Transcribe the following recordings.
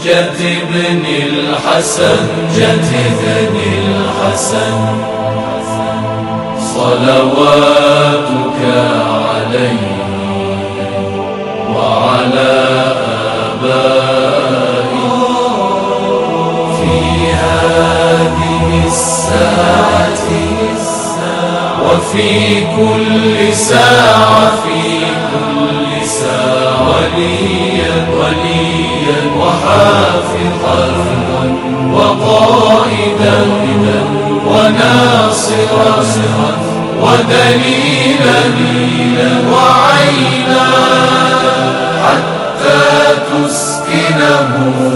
جد ابن الحسن صلواتك عليه وعلى آبائه في هذه الساعة وفي كل ساعة وليا وحافظا وقائدا وناصرا ودليلا وعينا حتى تسكنه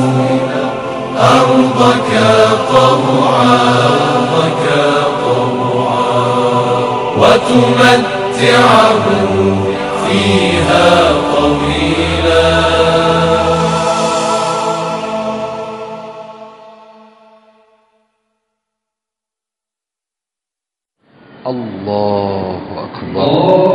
أرضك طوعا وتمتعه فيها طويلا. الله أكبر.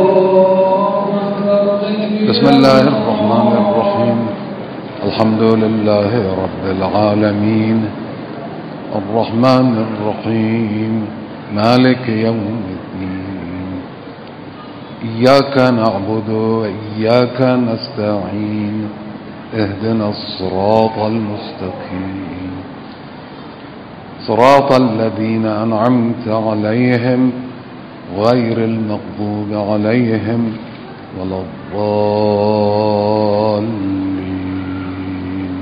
بسم الله الرحمن الرحيم. الحمد لله رب العالمين الرحمن الرحيم مالك يوم الدين إياك نعبد وإياك نستعين اهدنا الصراط المستقيم صراط الذين أنعمت عليهم غير المغضوب عليهم ولا الضالين.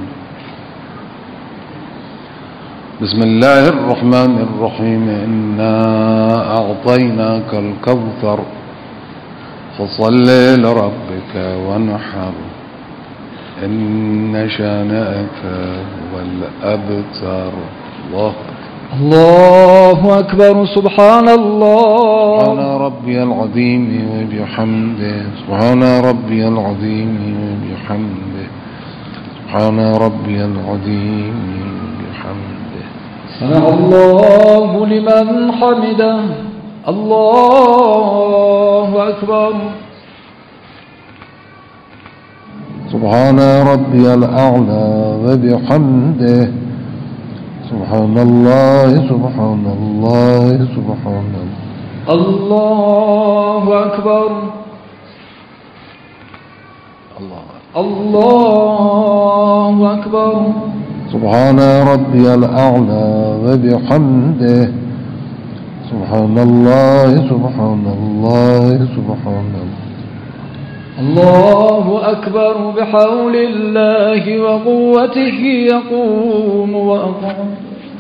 بسم الله الرحمن الرحيم إنا أعطيناك الكوثر فصل لربك وانحر إن شانئك هو الأبتر. الله أكبر. سبحان الله. سبحان ربي العظيم وبحمده سبحان ربي العظيم وبحمده سبحان ربي العظيم وبحمده. سمع الله لمن حمده. الله أكبر. سبحان ربي الأعلى وبحمده سبحان الله سبحان الله سبحان الله. الله أكبر. الله أكبر. سبحان ربي الأعلى وبحمده سبحان الله سبحان الله سبحان الله. الله أكبر. بحول الله وقوته يقوم وأقوم.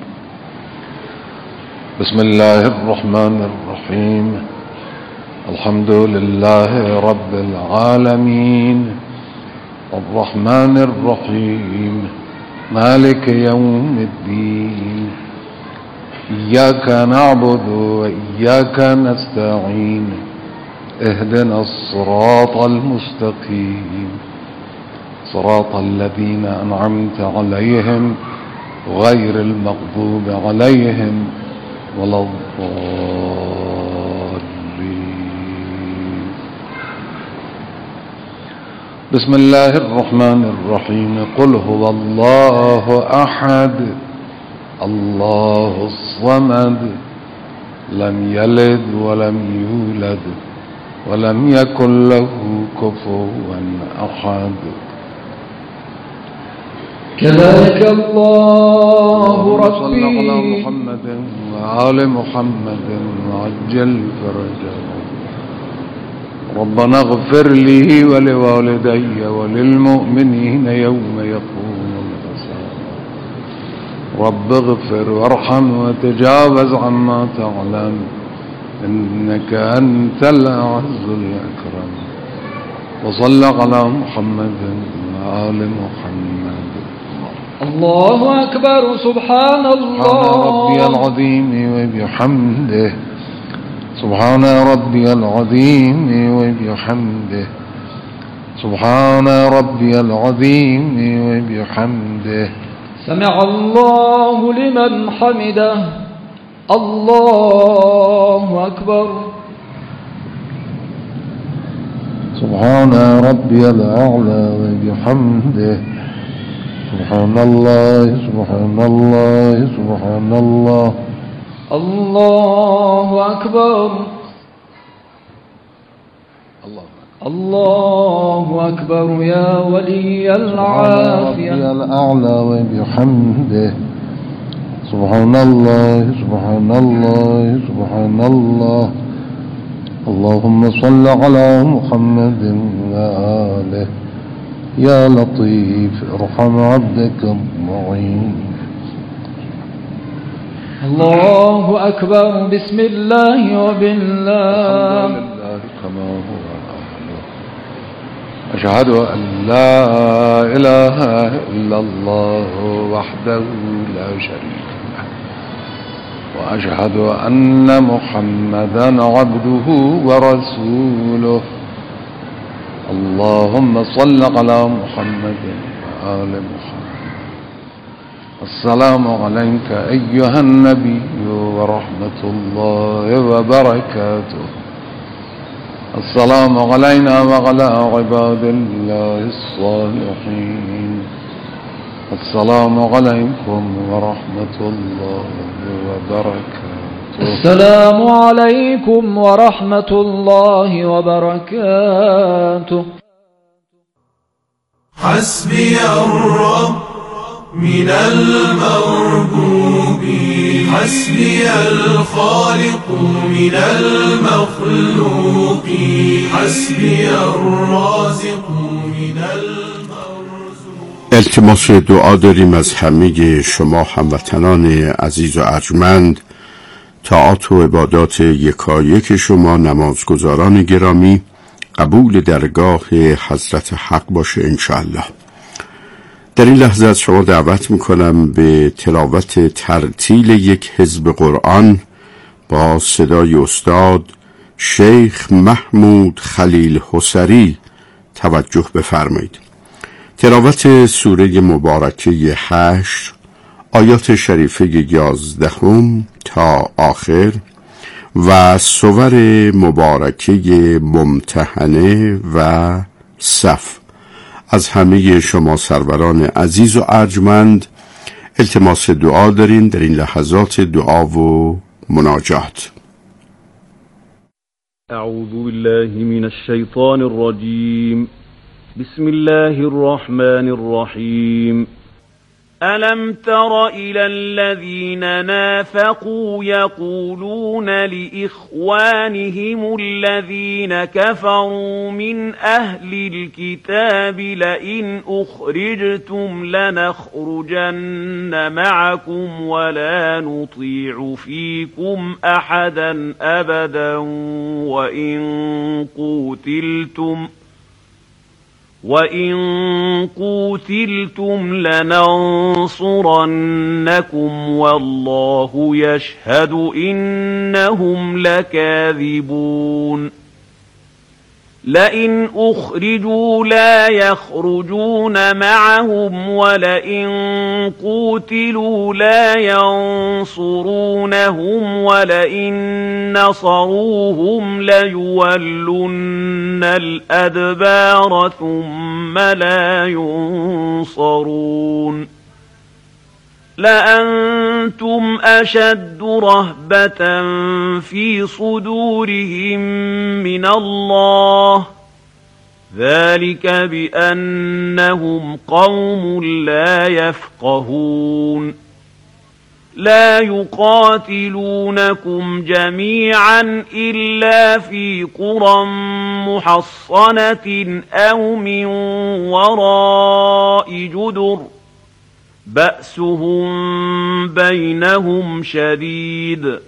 بسم الله الرحمن الرحيم الحمد لله رب العالمين الرحمن الرحيم مالك يوم الدين إياك نعبد وإياك نستعين اهدنا الصراط المستقيم صراط الذين أنعمت عليهم غير المغضوب عليهم ولا الضالين. بسم الله الرحمن الرحيم قل هو الله أحد الله الصمد لم يلد ولم يولد ولم يكن له كفوا أحد. كذلك الله ربي. صلى على محمد وآل محمد وعجل فرجه. ربنا اغفر لي ولوالدي وللمؤمنين يوم يقوم الحساب. رب اغفر وارحم وتجاوز عما تعلم إنك أنت الأعز الأكرم. وصلى على محمد وآل محمد. الله أكبر. سبحان الله. سبحان ربي العظيم وبحمده سبحان ربي العظيم وبحمده سبحان ربي العظيم وبحمده. سمع الله لمن حمده. الله أكبر. سبحان ربي الأعلى وبحمده سبحان الله سبحان الله سبحان الله. الله أكبر الله أكبر يا ولي العافية. ربي الأعلى وبحمده. سبحان الله سبحان الله سبحان الله. اللهم صل على محمد وآله. يا لطيف ارحم عبدك الضعيف. الله أكبر بسم الله وبالله. كما هو أشهد أن لا إله إلا الله وحده لا شريك له وأشهد أن محمدا عبده ورسوله. اللهم صل على محمد وآل محمد. السلام عليك أيها النبي ورحمة الله وبركاته. السلام علينا وعلى عباد الله الصالحين. السلام عليكم ورحمة الله وبركاته. السلام عليكم ورحمة الله وبركاته. حسبي الرب من المربوب حسبي الخالق من المخلوق حسبي الرازق من المرزوق. التماس دعا داریم از همه شما هموطنان عزیز و ارجمند. طاعات و عبادات یکایک شما نمازگزاران گرامی قبول درگاه حضرت حق باشه انشاءالله. در این لحظه از شما دعوت میکنم به تلاوت ترتیل یک حزب قرآن با صدای استاد شیخ محمود خلیل حسری توجه بفرمایید. تلاوت سوره مبارکه 8 آیات شریفه 11 تا آخر و سور مبارکه ممتحنه و صف. از همه شما سروران عزیز و ارجمند التماس دعا دارین در این لحظات دعا و مناجات. اعوذ بالله من الشیطان الرجیم. بسم الله الرحمن الرحیم. ألم تر إلى الذين نافقوا يقولون لإخوانهم الذين كفروا من أهل الكتاب لئن أخرجتم لنخرجن معكم ولا نطيع فيكم أحدا أبدا وإن قوتلتم لننصرنكم والله يشهد إنهم لكاذبون. لئن أخرجوا لا يخرجون معهم ولئن قوتلوا لا ينصرونهم ولئن نصروهم ليولن الأدبار ثم لا ينصرون. لأنتم أشد رهبة في صدورهم من الله ذلك بأنهم قوم لا يفقهون. لا يقاتلونكم جميعا إلا في قرى محصنة أو من وراء جدر بأسهم بينهم شديد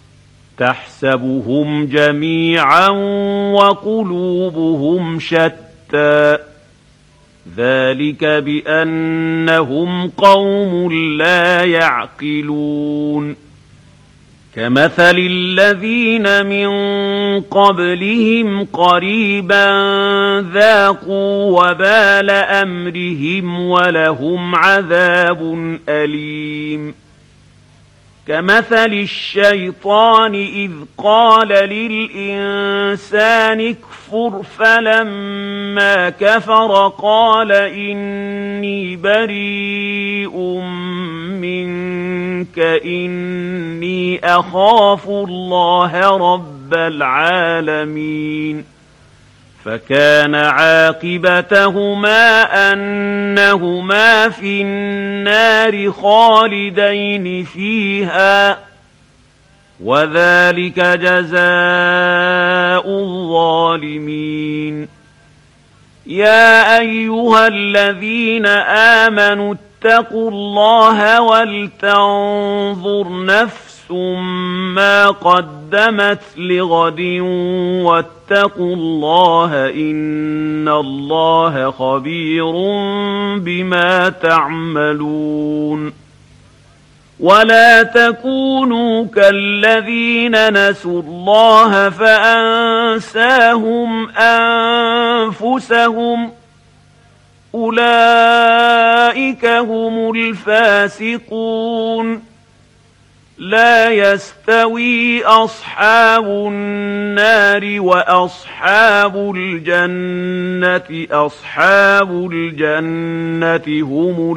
تحسبهم جميعا وقلوبهم شتى ذلك بأنهم قوم لا يعقلون. كمثل الذين من قبلهم قريبا ذاقوا وبال أمرهم ولهم عذاب أليم. كمثل الشيطان إذ قال للإنسان اكفر فلما كفر قال إني بريء منك إني أخاف الله رب العالمين فكان عاقبتهما أنهما في النار خالدين فيها وذلك جزاء الظالمين يا أيها الذين آمنوا اتقوا الله ولتنظر نفس ما قدمت لغد واتقوا الله إن الله خبير بما تعملون ولا تكونوا كالذين نسوا الله فأنساهم أنفسهم أولئك هم الفاسقون لا يستوي أصحاب النار وأصحاب الجنة أصحاب الجنة هم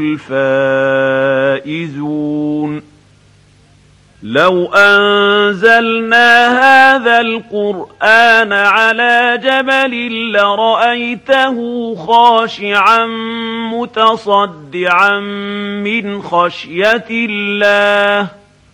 الفائزون لو أنزلنا هذا القرآن على جبل لرأيته خاشعا متصدعا من خشية الله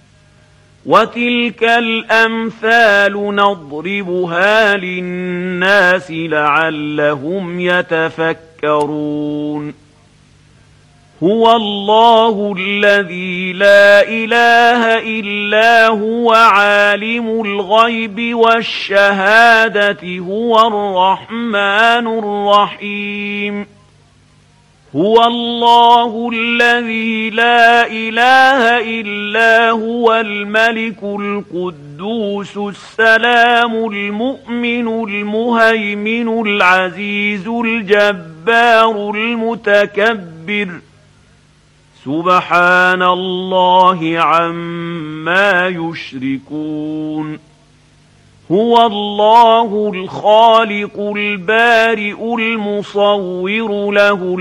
وتلك الأمثال نضربها للناس لعلهم يتفكرون هو الله الذي لا إله إلا هو عالم الغيب والشهادة هو الرحمن الرحيم هو الله الذي لا إله إلا هو الملك القدوس السلام المؤمن المهيمن العزيز الجبار المتكبر سبحان الله عما يشركون هو الله الخالق البارئ المصور له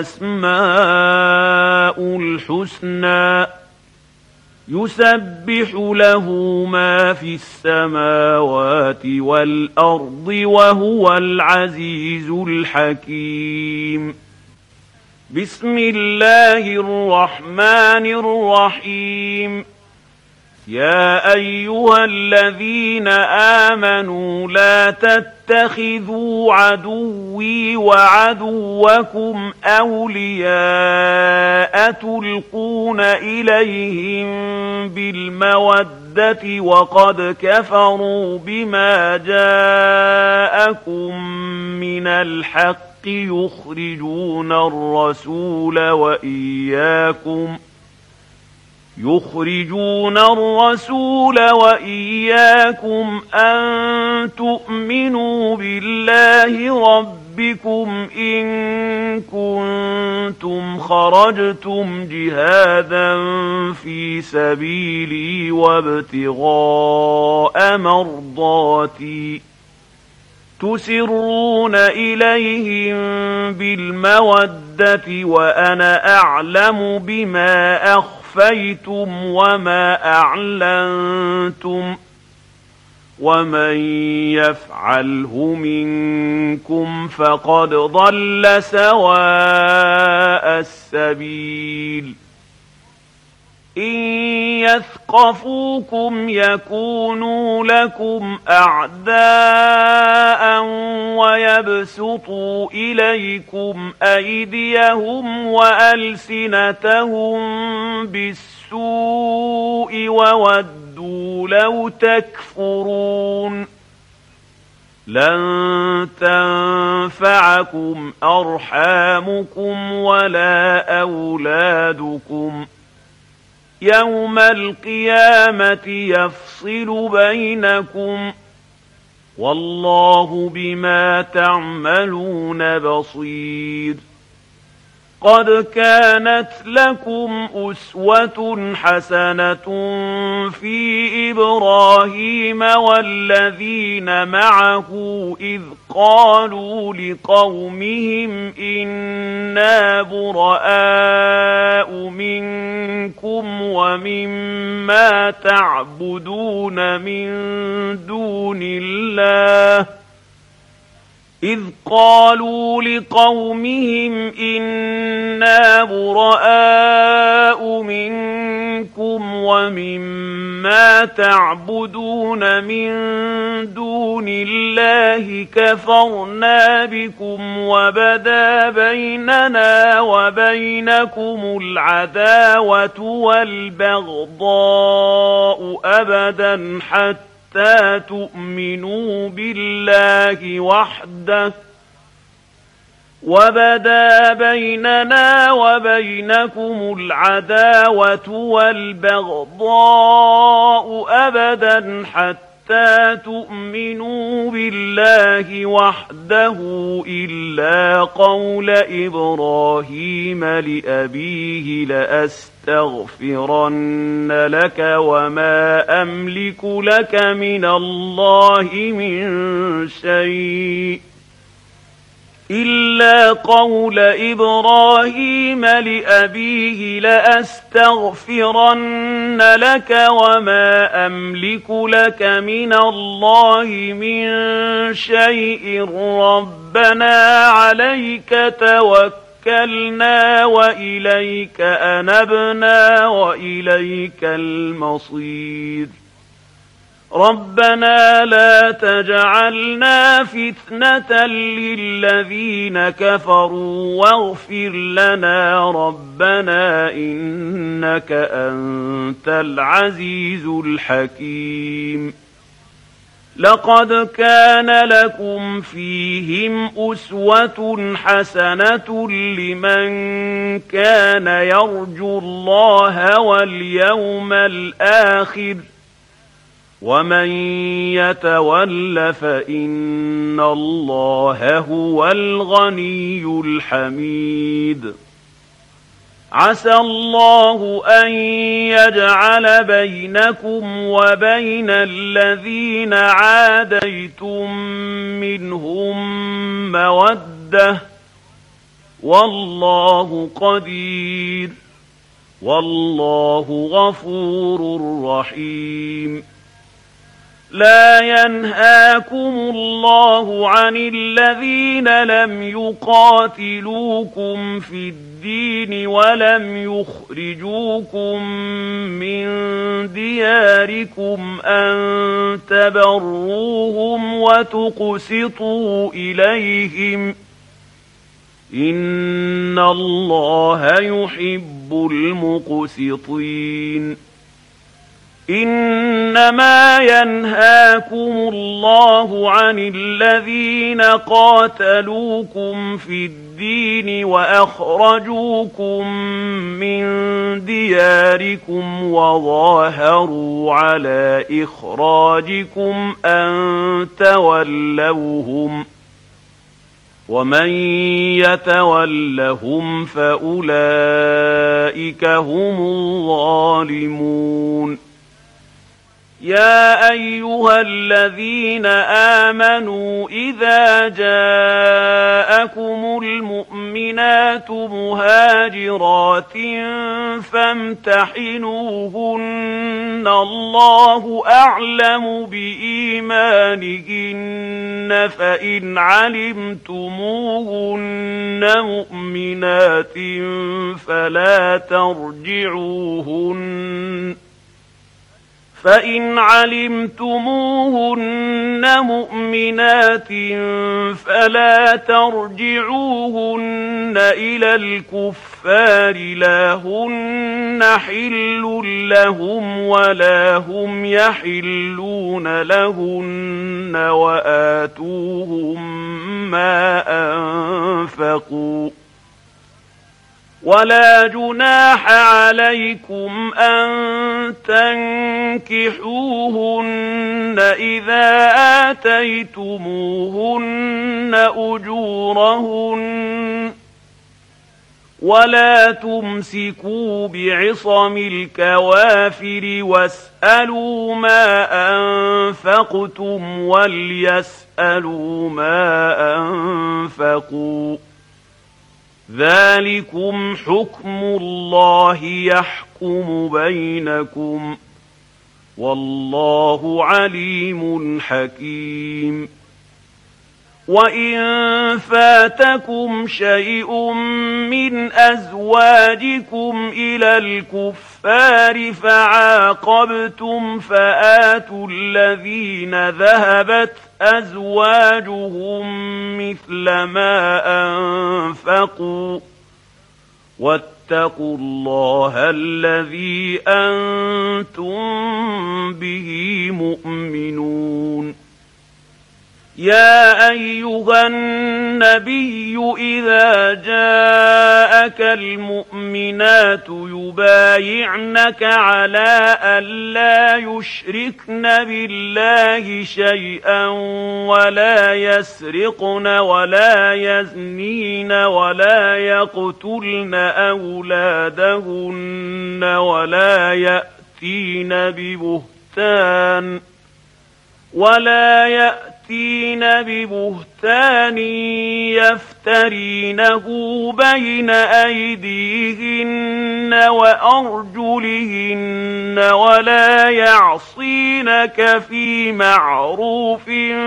الأسماء الحسنى يسبح له ما في السماوات والأرض وهو العزيز الحكيم بسم الله الرحمن الرحيم يا أيها الذين آمنوا لا تتخذوا عدوي وعدوكم أولياء تلقون إليهم بالمودة وقد كفروا بما جاءكم من الحق يخرجون الرسول وإياكم أن تؤمنوا بالله ربكم إن كنتم خرجتم جهادا في سبيلي وابتغاء مرضاتي تسرون إليهم بالمودة وأنا أعلم بما أخفيتم وما أعلنتم ومن يفعله منكم فقد ضل سواء السبيل إن يثقفوكم يكونوا لكم أعداء ويبسطوا إليكم أيديهم وألسنتهم بالسوء وودوا لو تكفرون لن تنفعكم أرحامكم ولا أولادكم يوم القيامة يفصل بينكم والله بما تعملون بصير قد كانت لكم أسوة حسنة في إبراهيم والذين معه إذ قالوا لقومهم إنا براء منكم ومما تعبدون من دون الله إذ قالوا لقومهم إنا براء منكم ومما تعبدون من دون الله كفرنا بكم وبدا بيننا وبينكم العداوة والبغضاء أبدا حتى تؤمنوا بالله وحده وبدا بيننا وبينكم العداوة والبغضاء أبدا حتى تؤمنوا بالله وحده إلا قول إبراهيم لأبيه لأستغفرن لك وما أملك لك من الله من شيء إلا قول إبراهيم لأبيه لأستغفرن لك وما أملك لك من الله من شيء ربنا عليك توكلنا وإليك أنبنا وإليك المصير ربنا لا تجعلنا فتنة للذين كفروا واغفر لنا ربنا إنك أنت العزيز الحكيم لقد كان لكم فيهم أسوة حسنة لمن كان يرجو الله واليوم الآخر ومن يتول فإن الله هو الغني الحميد عسى الله أن يجعل بينكم وبين الذين عاديتم منهم مودة والله قدير والله غفور رحيم لا ينهاكم الله عن الذين لم يقاتلوكم في الدين ولم يخرجوكم من دياركم أن تبروهم وتقسطوا إليهم إن الله يحب المقسطين إنما ينهاكم الله عن الذين قاتلوكم في الدين وأخرجوكم من دياركم وظاهروا على إخراجكم أن تولوهم ومن يتولهم فأولئك هم الظالمون يا أيها الذين آمنوا إذا جاءكم المؤمنات مهاجرات فامتحنوهن الله أعلم بإيمانهن فإن علمتموهن مؤمنات فلا ترجعوهن إلى الكفار لا هن حل لهم ولا هم يحلون لهن وآتوهم ما أنفقوا ولا جناح عليكم أن تنكحوهن إذا آتيتموهن أجورهن ولا تمسكوا بعصم الكوافر واسألوا ما أنفقتم وليسألوا ما أنفقوا ذلكم حكم الله يحكم بينكم والله عليم حكيم وإن فاتكم شيء من أزواجكم إلى الكفار فعاقبتم فآتوا الذين ذهبت أزواجهم مثل ما أنفقوا واتقوا الله الذي أنتم به مؤمنون يا أيها النبي إذا جاءك المؤمنات يبايعنك على ألا يشركن بالله شيئا ولا يسرقن ولا يزنين ولا يقتلن أولادهن ولا يأتين ببهتان يفترينه بين أيديهن وأرجلهن ولا يعصينك في معروف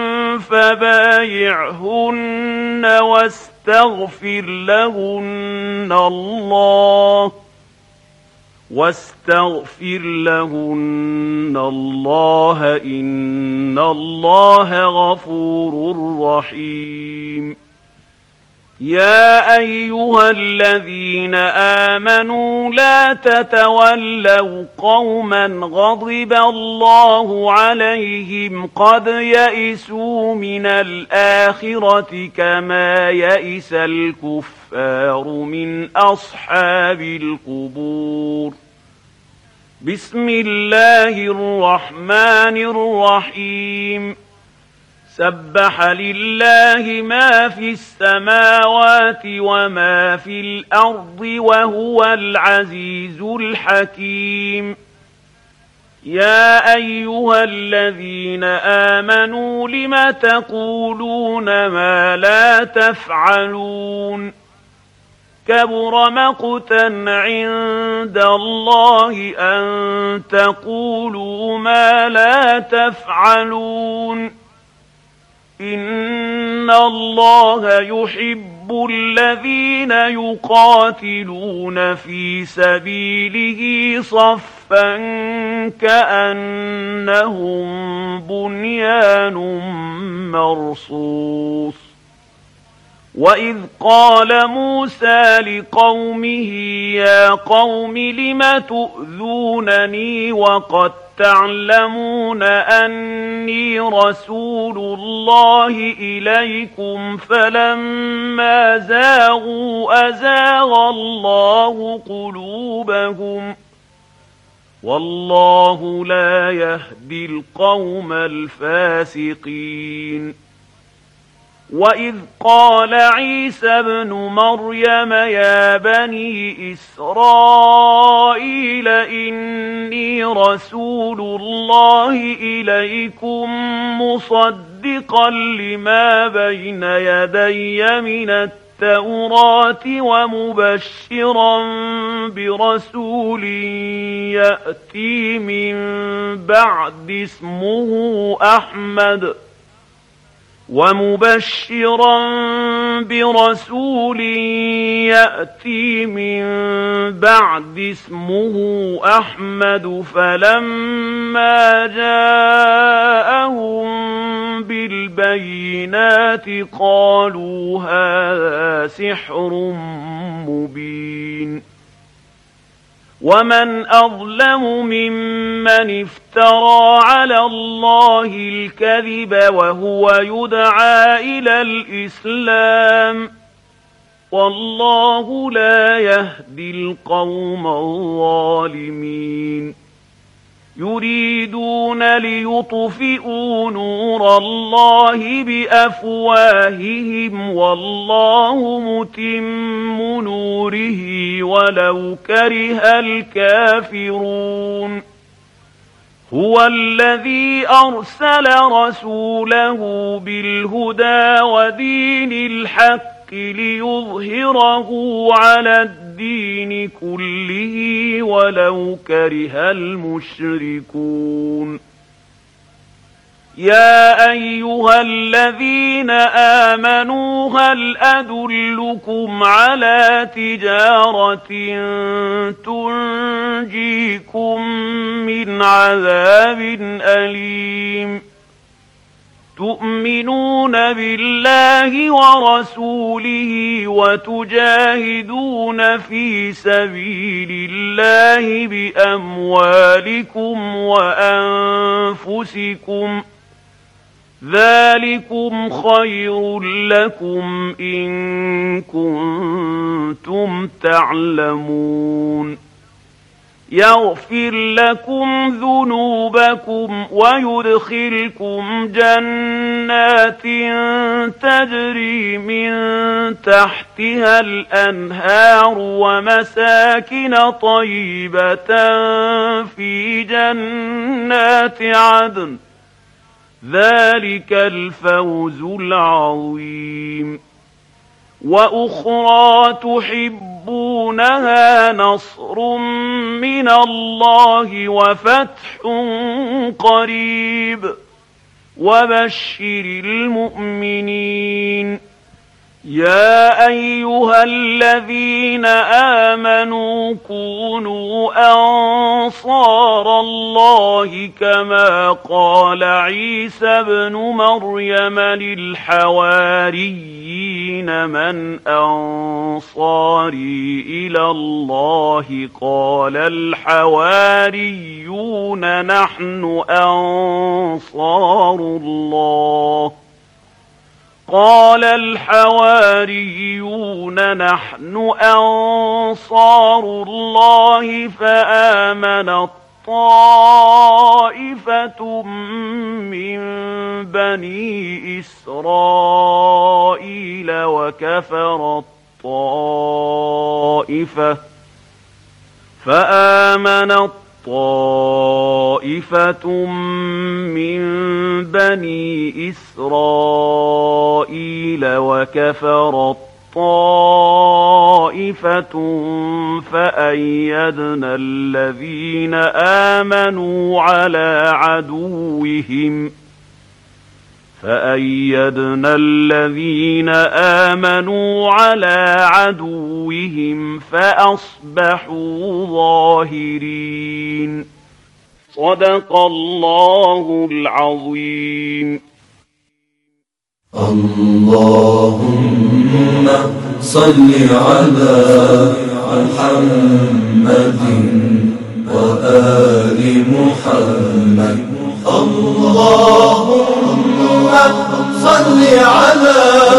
فبايعهن واستغفر لهن الله إن الله غفور رحيم يا أيها الذين آمنوا لا تتولوا قوما غضب الله عليهم قد يئسوا من الآخرة كما يئس الكفار من أصحاب القبور بسم الله الرحمن الرحيم سبح لله ما في السماوات وما في الأرض وهو العزيز الحكيم يا أيها الذين آمنوا لم تقولون ما لا تفعلون كبر مقتا عند الله أن تقولوا ما لا تفعلون إن الله يحب الذين يقاتلون في سبيله صفا كأنهم بنيان مرصوص وإذ قال موسى لقومه يا قوم لم تؤذونني وقد تعلمون أني رسول الله إليكم فلما زاغوا أزاغ الله قلوبهم والله لا يهدي القوم الفاسقين وإذ قال عيسى ابن مريم يا بني إسرائيل إني رسول الله إليكم مصدقا لما بين يدي من التوراة ومبشرا برسول يأتي من بعد اسمه أحمد فلما جاءهم بالبينات قالوا هذا سحر مبين ومن أظلم ممن افترى على الله الكذب وهو يدعى إلى الإسلام والله لا يهدي القوم الظالمين يريدون ليطفئوا نور الله بأفواههم والله متم نوره ولو كره الكافرون هو الذي أرسل رسوله بالهدى ودين الحق ليظهره على الدين كله ولو كره المشركون يا أيها الذين آمنوا هل أدلكم على تجارة تنجيكم من عذاب أليم تؤمنون بالله ورسوله وتجاهدون في سبيل الله بأموالكم وأنفسكم ذلكم خير لكم إن كنتم تعلمون يغفر لكم ذنوبكم ويدخلكم جنات تجري من تحتها الأنهار ومساكن طيبة في جنات عدن ذلك الفوز العظيم وأخرى تحبونها نصر من الله وفتح قريب وبشر المؤمنين يا أيها الذين آمنوا كونوا أنصار الله كما قال عيسى ابن مريم للحواريين من أنصاري إلى الله قال الحواريون نحن أنصار الله قال الحواريون نحن أنصار الله فآمنت طائفة من بني إسرائيل وكفرت طائفة فآمنت طائفة من بني إسرائيل وكفرت طائفة فأيدنا الذين آمنوا على عدوهم فأصبحوا ظاهرين صدق الله العظيم. اللهم صل على محمد وآل محمد. اللهم صل على